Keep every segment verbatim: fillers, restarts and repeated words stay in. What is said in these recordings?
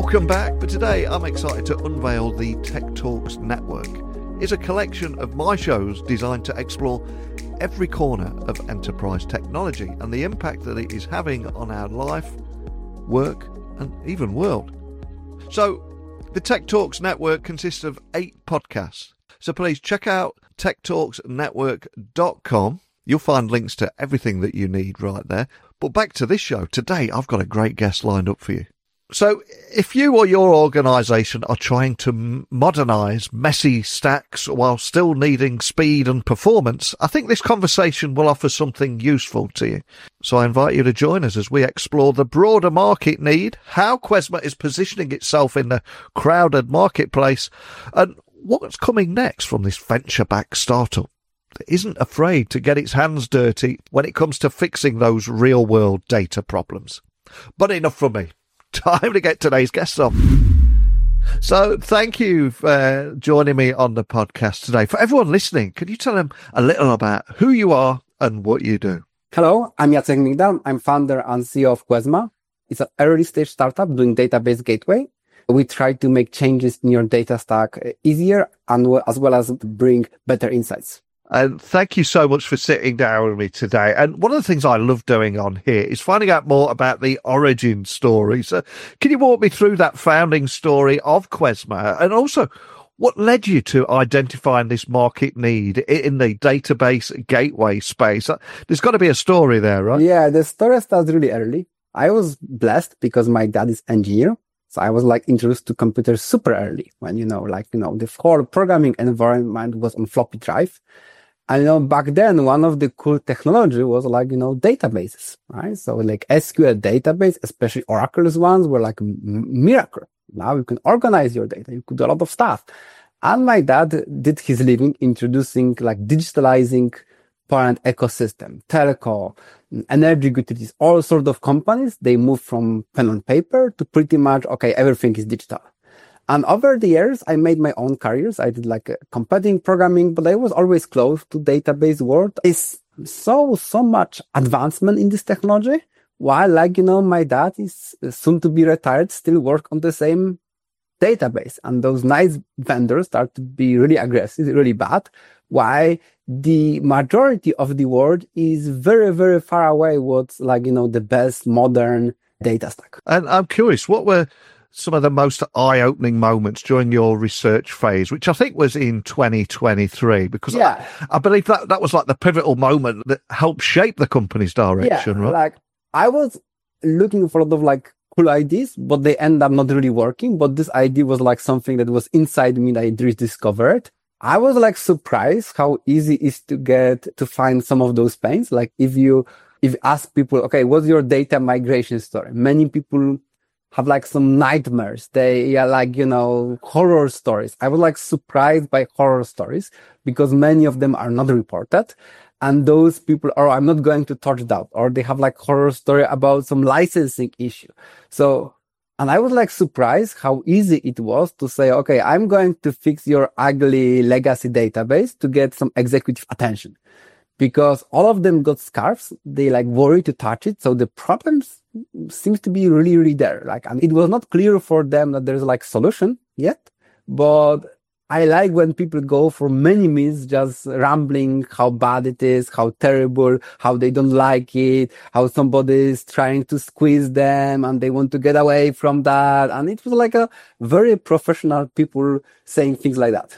Welcome back, but today I'm excited to unveil the Tech Talks Network. It's a collection of my shows designed to explore every corner of enterprise technology and the impact that it is having on our life, work, and even world. So, the Tech Talks Network consists of eight podcasts. So please check out tech talks network dot com. You'll find links to everything that you need right there. But back to this show. Today, I've got a great guest lined up for you. So if you or your organisation are trying to modernise messy stacks while still needing speed and performance, I think this conversation will offer something useful to you. So I invite you to join us as we explore the broader market need, how Quesma is positioning itself in the crowded marketplace, and what's coming next from this venture-backed startup that isn't afraid to get its hands dirty when it comes to fixing those real-world data problems. But enough from me. Time to get today's guests on. So thank you for joining me on the podcast today. For everyone listening, could you tell them a little about who you are and what you do? Hello, I'm Jacek Migdal. I'm founder and C E O of Quesma. It's an early stage startup doing database gateway. We try to make changes in your data stack easier and as well as bring better insights. And thank you so much for sitting down with me today. And one of the things I love doing on here is finding out more about the origin story. So can you walk me through that founding story of Quesma, and also what led you to identifying this market need in the database gateway space? There's got to be a story there, right? Yeah, the story starts really early. I was blessed because my dad is engineer. So I was like introduced to computers super early when, you know, like, you know, the whole programming environment was on floppy drive. And, you know, back then, one of the cool technology was like, you know, databases, right? So like S Q L database, especially Oracle's ones, were like a miracle. Now you can organize your data. You could do a lot of stuff. And my dad did his living introducing like digitalizing parent ecosystem, telco, energy utilities, all sorts of companies. They moved from pen on paper to pretty much, okay, everything is digital. And over the years, I made my own careers. I did like competing programming, but I was always close to database world. It's so, so much advancement in this technology. While like, you know, my dad is soon to be retired, still work on the same database. And those nice vendors start to be really aggressive, really bad. Why the majority of the world is very, very far away what's like, you know, the best modern data stack. And I'm curious, what were some of the most eye-opening moments during your research phase, which I think was in twenty twenty-three, because yeah. I, I believe that that was like the pivotal moment that helped shape the company's direction, yeah, right? Like I was looking for a lot of like cool ideas, but they end up not really working. But this idea was like something that was inside me that I rediscovered. I was like surprised how easy it is to get to find some of those pains. Like if you, if you ask people, okay, what's your data migration story? Many people have like some nightmares. They are like, you know, horror stories. I was like surprised by horror stories because many of them are not reported. And those people are, I'm not going to touch that. Or they have like horror story about some licensing issue. So, and I was like surprised how easy it was to say, okay, I'm going to fix your ugly legacy database to get some executive attention. Because all of them got scarves, they like worry to touch it. So the problems seems to be really, really there. Like, and it was not clear for them that there's like solution yet, but I like when people go for many minutes just rambling how bad it is, how terrible, how they don't like it, how somebody is trying to squeeze them and they want to get away from that. And it was like a very professional people saying things like that.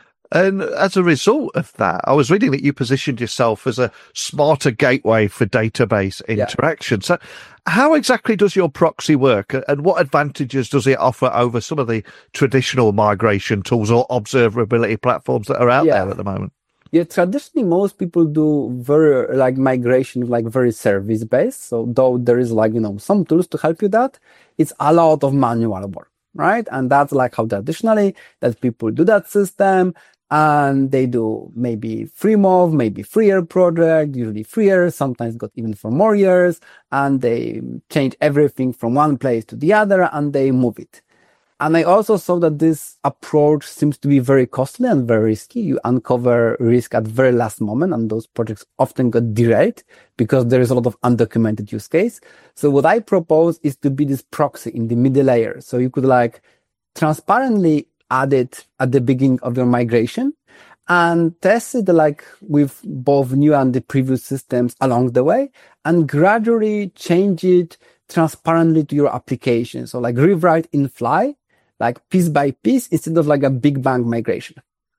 And as a result of that, I was reading that you positioned yourself as a smarter gateway for database interaction. Yeah. So how exactly does your proxy work, and what advantages does it offer over some of the traditional migration tools or observability platforms that are out yeah. there at the moment? Yeah, traditionally, most people do very like migration, like very service based. So though there is like, you know, some tools to help you that, it's a lot of manual work, right? And that's like how traditionally that people do that system. And they do maybe free move, maybe freer project, usually freer, sometimes got even for more years. And they change everything from one place to the other and they move it. And I also saw that this approach seems to be very costly and very risky. You uncover risk at very last moment, and those projects often got derailed because there is a lot of undocumented use case. So what I propose is to be this proxy in the middle layer. So you could like transparently add it at the beginning of your migration and test it like with both new and the previous systems along the way, and gradually change it transparently to your application. So like rewrite in Fly, like piece by piece, instead of like a big bang migration.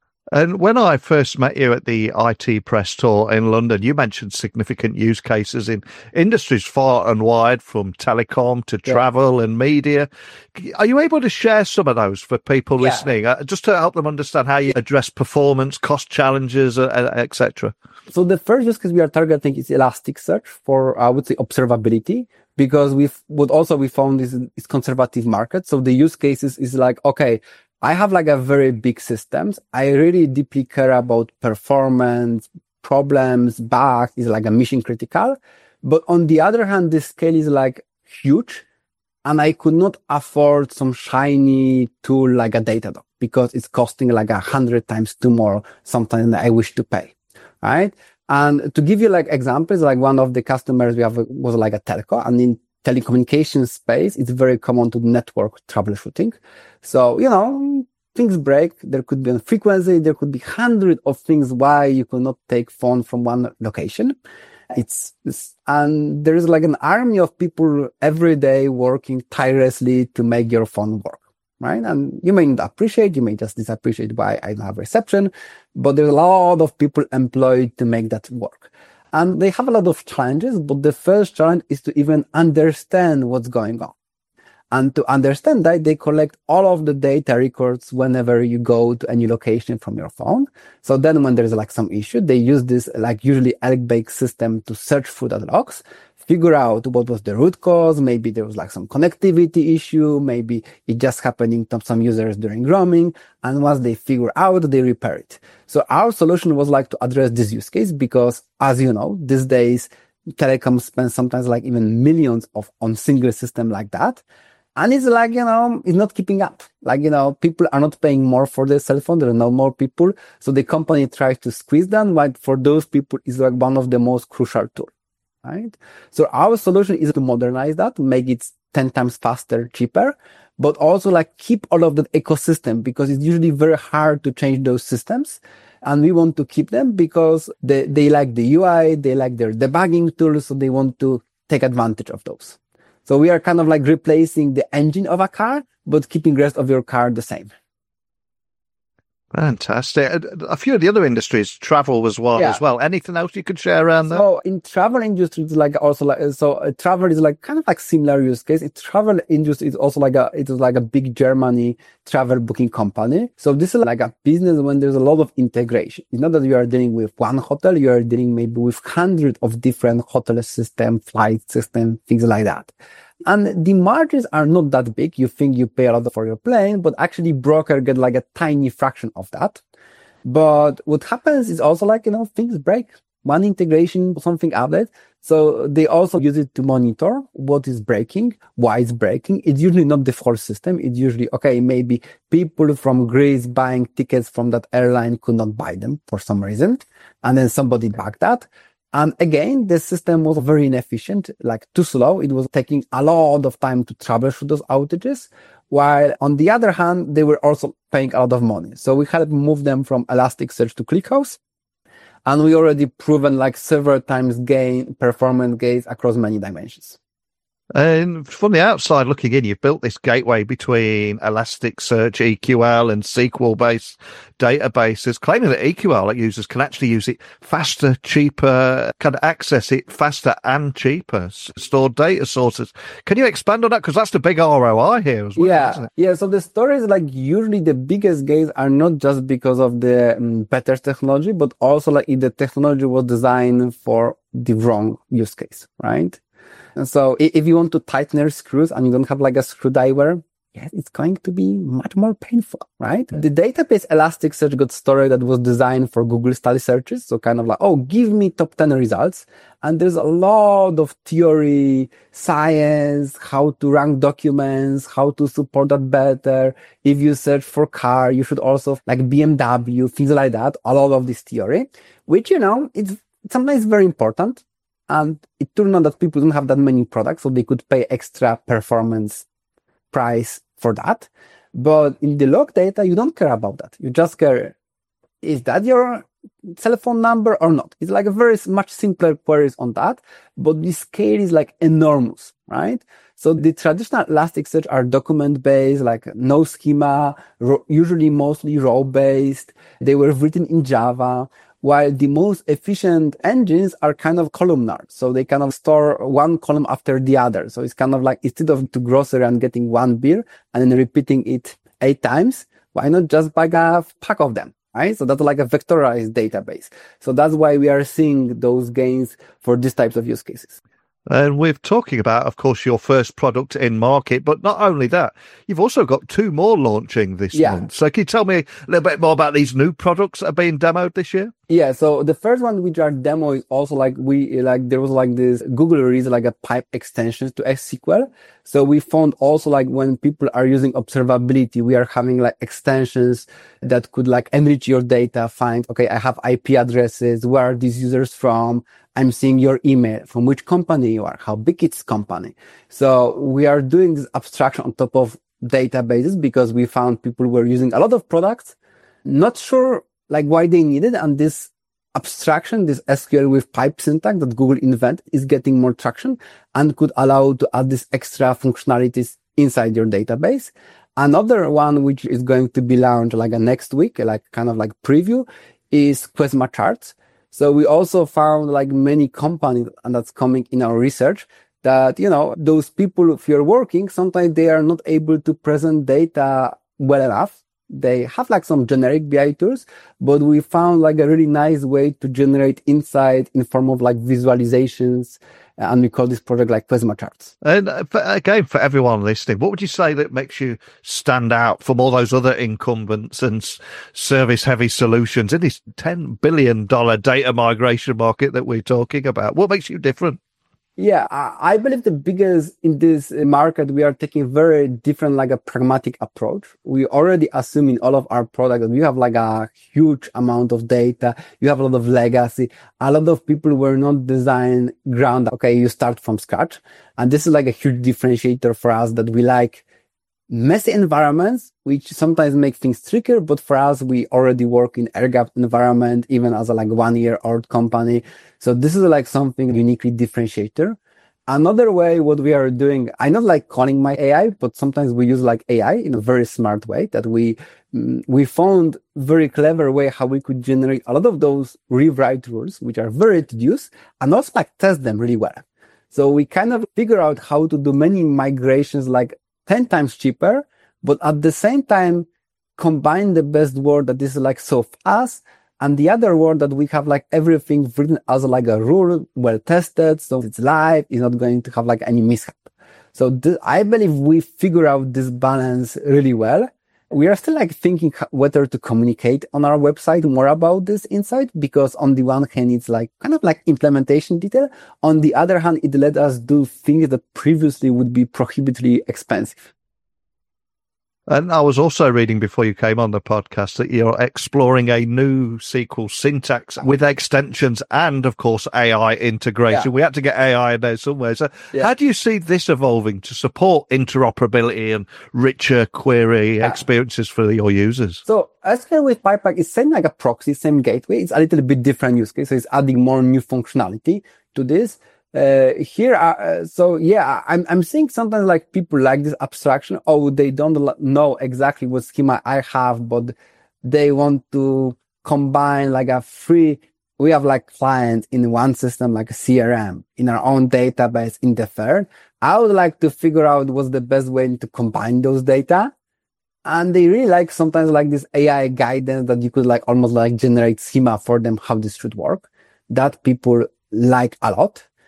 And when I first met you at the I T Press Tour in London, you mentioned significant use cases in industries far and wide, from telecom to travel yeah. and media. Are you able to share some of those for people yeah. listening, uh, just to help them understand how you address performance, cost challenges, uh, et cetera? So the first use case we are targeting is Elasticsearch for, I would say, observability, because we've, what also we found is, is conservative market. So the use cases is like, okay, I have like a very big systems. I really deeply care about performance, problems, bugs is like a mission critical. But on the other hand, the scale is like huge, and I could not afford some shiny tool like a Datadog because it's costing like a hundred times too more sometimes than I wish to pay. Right. And to give you like examples, like one of the customers we have was like a telco, and in telecommunications space, it's very common to network troubleshooting. So, you know, things break. There could be a frequency. There could be hundreds of things why you could not take phone from one location. It's, it's, and there is like an army of people every day working tirelessly to make your phone work, right? And you may not appreciate, you may just disappreciate why I don't have reception, but there's a lot of people employed to make that work. And they have a lot of challenges, but the first challenge is to even understand what's going on. And to understand that, they collect all of the data records whenever you go to any location from your phone. So then when there's like some issue, they use this like usually Elk-based system to search through the logs, figure out what was the root cause. Maybe there was like some connectivity issue. Maybe it just happening to some users during roaming. And once they figure out, they repair it. So our solution was like to address this use case because, as you know, these days, telecom spends sometimes like even millions of on single system like that. And it's like, you know, it's not keeping up. Like, you know, people are not paying more for their cell phone. There are no more people. So the company tries to squeeze them. But for those people, it's like one of the most crucial tools, right? So our solution is to modernize that, make it ten times faster, cheaper, but also like keep all of that ecosystem because it's usually very hard to change those systems. And we want to keep them because they, they like the U I, they like their debugging tools. So they want to take advantage of those. So we are kind of like replacing the engine of a car, but keeping the rest of your car the same. Fantastic. A few of the other industries, travel as well, yeah. as well. Anything else you could share around that? So in travel industry, it's like also like, so uh, travel is like kind of like similar use case. In travel industry is also like a, it is like a big Germany travel booking company. So this is like a business when there's a lot of integration. It's not that you are dealing with one hotel, you are dealing maybe with hundreds of different hotel system, flight system, things like that. And the margins are not that big. You think you pay a lot for your plane, but actually broker get like a tiny fraction of that. But what happens is also like, you know, things break. One integration, something outlet. So they also use it to monitor what is breaking, why it's breaking. It's usually not the whole system. It's usually, okay, maybe people from Greece buying tickets from that airline could not buy them for some reason. And then somebody backed that. And again, the system was very inefficient, like too slow. It was taking a lot of time to troubleshoot those outages. While on the other hand, they were also paying a lot of money. So we had to move them from Elasticsearch to ClickHouse. And we already proven like several times gain, performance gains across many dimensions. And from the outside looking in, you've built this gateway between Elasticsearch, E Q L, and S Q L-based databases, claiming that E Q L users can actually use it faster, cheaper, can access it faster and cheaper, stored data sources. Can you expand on that? Because that's the big R O I here as well, yeah, isn't it? Yeah, so the story is like usually the biggest gains are not just because of the um, better technology, but also like if the technology was designed for the wrong use case, right? And so if you want to tighten your screws and you don't have like a screwdriver yes, it's going to be much more painful, right? The database Elasticsearch got story that was designed for Google study searches. So kind of like, oh, give me top ten results. And there's a lot of theory, science, how to rank documents, how to support that better. If you search for car, you should also like B M W, things like that. A lot of this theory, which, you know, it's sometimes very important. And it turned out that people don't have that many products, so they could pay extra performance price for that. But in the log data, you don't care about that. You just care, is that your cell phone number or not? It's like a very much simpler queries on that, but the scale is like enormous, right? So the traditional Elasticsearch are document-based, like no schema, ro- usually mostly row-based. They were written in Java, while the most efficient engines are kind of columnar. So they kind of store one column after the other. So it's kind of like, instead of to grocery and getting one beer and then repeating it eight times, why not just buy a pack of them, right? So that's like a vectorized database. So that's why we are seeing those gains for these types of use cases. And we're talking about, of course, your first product in market, but not only that, you've also got two more launching this yeah. month. So can you tell me a little bit more about these new products that are being demoed this year? Yeah, so the first one which are demo is also like we like there was like this Google release like a pipe extensions to S Q L. So we found also like when people are using observability, we are having like extensions that could like enrich your data, find, okay, I have I P addresses, where are these users from? I'm seeing your email, from which company you are, how big it's company. So we are doing this abstraction on top of databases because we found people were using a lot of products, not sure like why they need it. And this abstraction, this S Q L with pipe syntax that Google invented is getting more traction and could allow to add this extra functionalities inside your database. Another one, which is going to be launched like a next week, like kind of like preview, is Quesma charts. So we also found like many companies, and that's coming in our research, that, you know, those people, if you're working, sometimes they are not able to present data well enough. They have like some generic B I tools, but we found like a really nice way to generate insight in form of like visualizations. And we call this project like Quesma charts. And for, again, for everyone listening, what would you say that makes you stand out from all those other incumbents and service heavy solutions in this ten billion dollars data migration market that we're talking about? What makes you different? Yeah, I believe the biggest in this market, we are taking very different, like a pragmatic approach. We already assume in all of our products that you have like a huge amount of data. You have a lot of legacy. A lot of people were not designed ground. Okay, you start from scratch. And this is like a huge differentiator for us that we like messy environments, which sometimes make things trickier. But for us, we already work in air-gapped environment, even as a like one year old company. So this is like something uniquely differentiator. Another way, what we are doing, I not like calling my A I, but sometimes we use like A I in a very smart way that we, we found very clever way how we could generate a lot of those rewrite rules, which are very tedious, and also like test them really well. So we kind of figure out how to do many migrations like ten times cheaper, but at the same time, combine the best word that is like so fast, and the other word that we have like everything written as like a rule, well tested, so it's live, it's not going to have like any mishap. So th- I believe we figure out this balance really well. We are still like thinking whether to communicate on our website more about this insight, because on the one hand, it's like kind of like implementation detail. On the other hand, it let us do things that previously would be prohibitively expensive. And I was also reading before you came on the podcast that you're exploring a new S Q L syntax with extensions and, of course, A I integration. Yeah. We had to get A I in there somewhere. So yeah. How do you see this evolving to support interoperability and richer query yeah. experiences for your users? So S Q L with PyPack is same like a proxy, same gateway. It's a little bit different use case. So it's adding more new functionality to this. Uh, here, uh, so yeah, I'm, I'm seeing sometimes like people like this abstraction. Oh, they don't know exactly what schema I have, but they want to combine like a free, we have like clients in one system, like a C R M in our own database in the third. I would like to figure out what's the best way to combine those data. And they really like sometimes like this A I guidance that you could like almost like generate schema for them, how this should work. That people like a lot.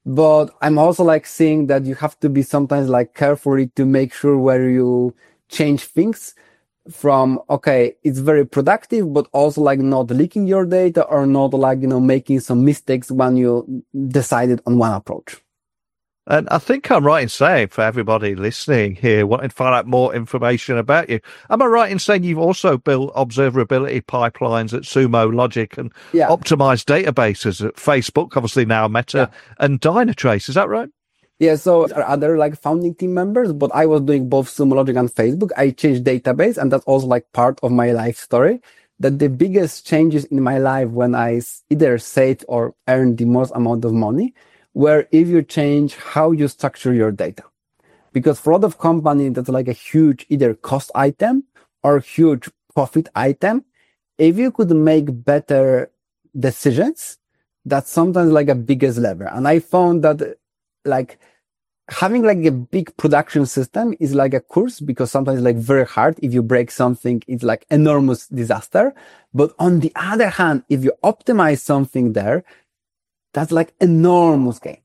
But I'm also like seeing that you have to be sometimes like carefully to make sure where you change things from, okay, it's very productive, but also like not leaking your data or not like, you know, making some mistakes when you decided on one approach. And I think I'm right in saying, for everybody listening here, wanting to find out more information about you, am I right in saying you've also built observability pipelines at Sumo Logic and yeah. optimized databases at Facebook, obviously now Meta, yeah. and Dynatrace? Is that right? Yeah, so there are other like founding team members, but I was doing both Sumo Logic and Facebook. I changed database, and that's also like part of my life story. That the biggest changes in my life when I either saved or earned the most amount of money where if you change how you structure your data. Because for a lot of companies, that's like a huge either cost item or huge profit item. If you could make better decisions, that's sometimes like a biggest lever. And I found that like having like a big production system is like a course because sometimes it's like very hard. If you break something, it's like enormous disaster. But on the other hand, if you optimize something there, that's like enormous gain.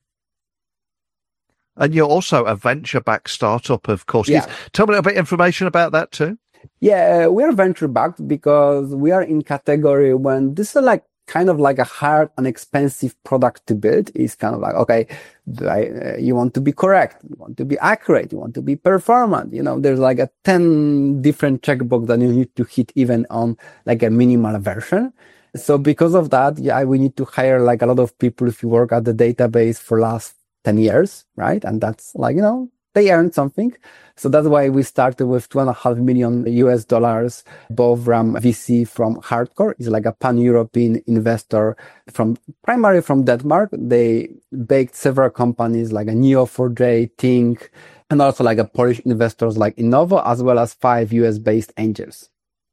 And you're also a venture-backed startup, of course. Yeah. Tell me a little bit of information about that too. Yeah, we are venture-backed because we are in category when this is like kind of like a hard and expensive product to build. It's kind of like, okay, I, uh, you want to be correct, you want to be accurate, you want to be performant. You know, there's like a ten different checkbox that you need to hit even on like a minimal version. So because of that, yeah, we need to hire like a lot of people if you work at the database for last ten years, right? And that's like, you know, they earned something. So that's why we started with two and a half million U S dollars, both from V C from Hardcore. It's like a pan-European investor from primarily from Denmark. They baked several companies like a Neo four j, Think, and also like a Polish investors like Innovo, as well as five U S based angels.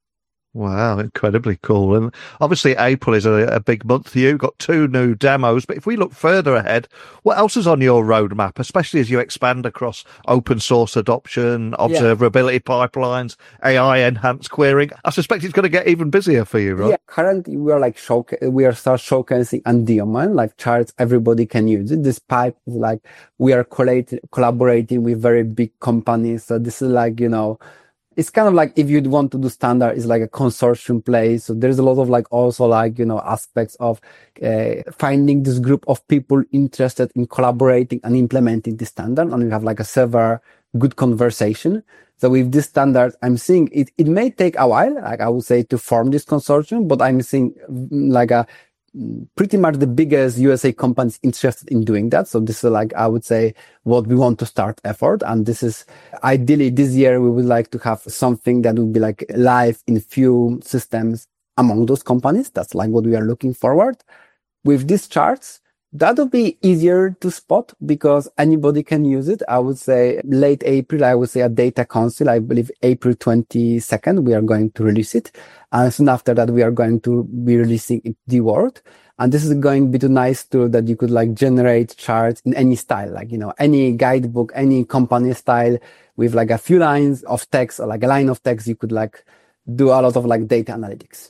Wow, incredibly cool. And obviously April is a, a big month for you. Got two new demos. But if we look further ahead, what else is on your roadmap, especially as you expand across open source adoption, observability yeah. pipelines, A I enhanced querying? I suspect it's going to get even busier for you, right? Yeah, currently we are like show, we are start showcasing Endearment, like charts, everybody can use it. This pipe is like we are collate, collaborating with very big companies. So this is like, you know, it's kind of like if you'd want to do standard, it's like a consortium play. So there's a lot of like also like, you know, aspects of uh, finding this group of people interested in collaborating and implementing the standard. And we have like a several good conversation. So with this standard, I'm seeing it, it may take a while, like I would say, to form this consortium, but I'm seeing like a pretty much the biggest U S A companies interested in doing that. So this is like, I would say, what we want to start effort. And this is ideally this year, we would like to have something that would be like live in few systems among those companies. That's like what we are looking forward. With these charts, that would be easier to spot because anybody can use it. I would say late April, I would say at Data Council, I believe April twenty-second, we are going to release it. And soon after that, we are going to be releasing it the world. And this is going to be a nice tool that you could like generate charts in any style, like, you know, any guidebook, any company style with like a few lines of text or like a line of text. You could like do a lot of like data analytics.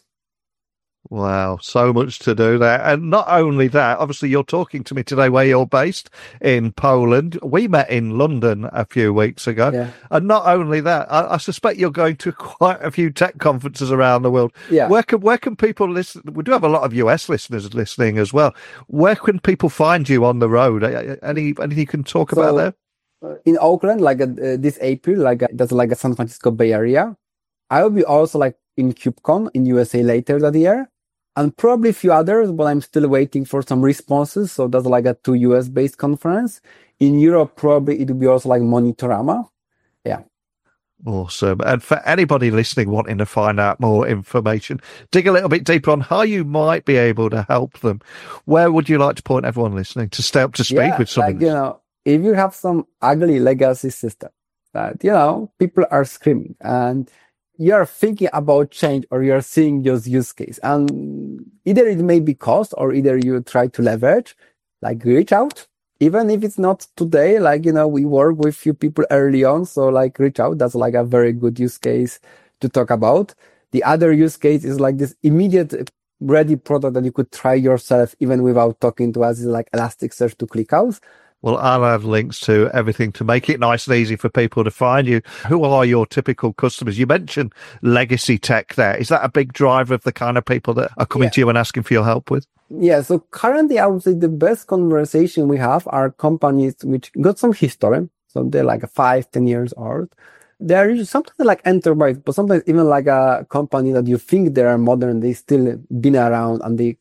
Wow, so much to do there. And not only that, obviously you're talking to me today where you're based in Poland. We met in London a few weeks ago. Yeah. And not only that, I, I suspect you're going to quite a few tech conferences around the world. Yeah. Where can, where can people listen? We do have a lot of U S listeners listening as well. Where can people find you on the road? Any, anything you can talk so, about there? In Oakland, like uh, this April, like uh, that's like a San Francisco Bay Area. I will be also like in KubeCon in U S A later that year. And probably a few others, but I'm still waiting for some responses. So that's like a two U S based conference. In Europe, probably it will be also like Monitorama. Yeah. Awesome. And for anybody listening wanting to find out more information, dig a little bit deeper on how you might be able to help them. Where would you like to point everyone listening to stay up to speed yeah, with something? Like, you know, if you have some ugly legacy system that, you know, people are screaming and you're thinking about change or you're seeing those use case and either it may be cost or either you try to leverage, like reach out, even if it's not today, like, you know, we work with few people early on. So like reach out. That's like a very good use case to talk about. The other use case is like this immediate ready product that you could try yourself even without talking to us is like Elasticsearch to ClickHouse. Well, I'll have links to everything to make it nice and easy for people to find you. Who are your typical customers? You mentioned legacy tech there. Is that a big driver of the kind of people that are coming yeah. to you and asking for your help with? Yeah, so currently I would say the best conversation we have are companies which got some history. So they're like five, ten years old. They're usually sometimes like enterprise, but sometimes even like a company that you think they are modern, they still been around, and they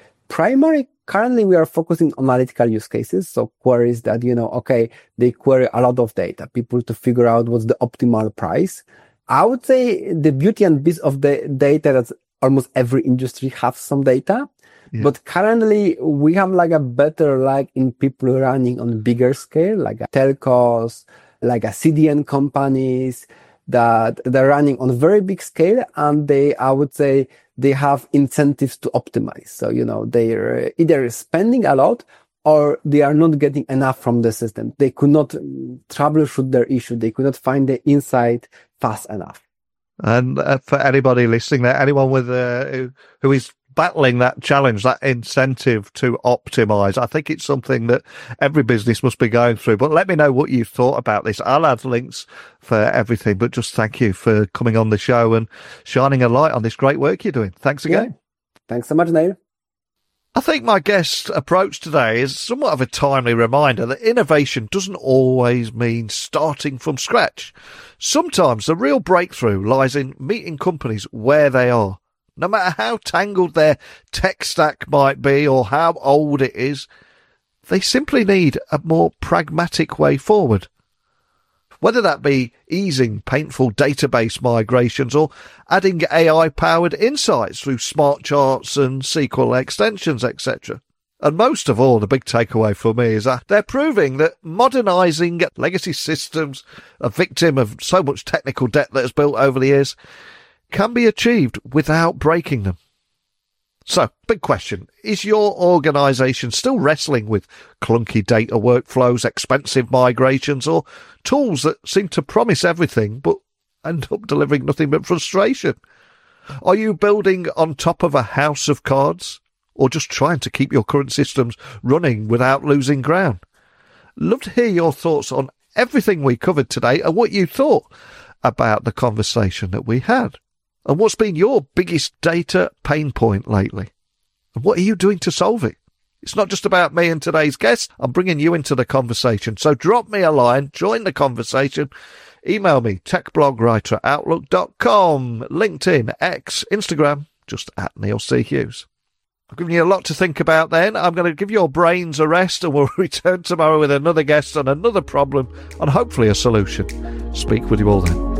primary currently we are focusing on analytical use cases. So queries that, you know, okay, they query a lot of data, people to figure out what's the optimal price. I would say the beauty and beast of the data that almost every industry has some data. Yeah. But currently we have like a better like in people running on bigger scale, like a telcos, like a C D N companies that they're running on a very big scale, and they, I would say, they have incentives to optimize. So, you know, they're either spending a lot or they are not getting enough from the system. They could not troubleshoot their issue. They could not find the insight fast enough. And uh, for anybody listening there, anyone with uh, who, who is battling that challenge, that incentive to optimize, I think it's something that every business must be going through. But let me know what you thought about this. I'll add links for everything, but just thank you for coming on the show and shining a light on this great work you're doing. Thanks again. Yeah. Thanks so much, Neil. I think my guest's approach today is somewhat of a timely reminder that innovation doesn't always mean starting from scratch. Sometimes the real breakthrough lies in meeting companies where they are. No matter how tangled their tech stack might be or how old it is, they simply need a more pragmatic way forward. Whether that be easing painful database migrations or adding A I-powered insights through smart charts and S Q L extensions, et cetera. And most of all, the big takeaway for me is that they're proving that modernising legacy systems, a victim of so much technical debt that has built over the years, can be achieved without breaking them. So, big question. Is your organisation still wrestling with clunky data workflows, expensive migrations, or tools that seem to promise everything but end up delivering nothing but frustration? Are you building on top of a house of cards, or just trying to keep your current systems running without losing ground? Love to hear your thoughts on everything we covered today and what you thought about the conversation that we had. And what's been your biggest data pain point lately? And what are you doing to solve it? It's not just about me and today's guest. I'm bringing you into the conversation. So drop me a line, join the conversation, email me, techblogwriter at outlook dot com, LinkedIn, X, Instagram, just at Neil C. Hughes. I've given you a lot to think about then. I'm going to give your brains a rest, and we'll return tomorrow with another guest on another problem and hopefully a solution. Speak with you all then.